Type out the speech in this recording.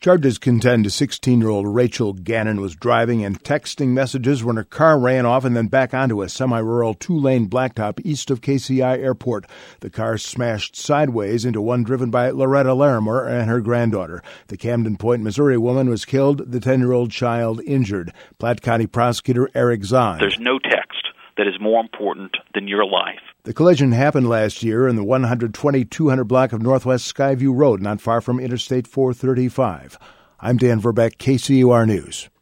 Charges contend 16-year-old Rachel Gannon was driving and texting messages when her car ran off and then back onto a semi-rural two-lane blacktop east of KCI Airport. The car smashed sideways into one driven by Loretta Larimer and her granddaughter. The Camden Point, Missouri woman was killed, the 10-year-old child injured. Platte County prosecutor Eric Zahn. There's no text that is more important than your life. The collision happened last year in the 120-200 block of Northwest Skyview Road, not far from Interstate 435. I'm Dan Verbeck, KCUR News.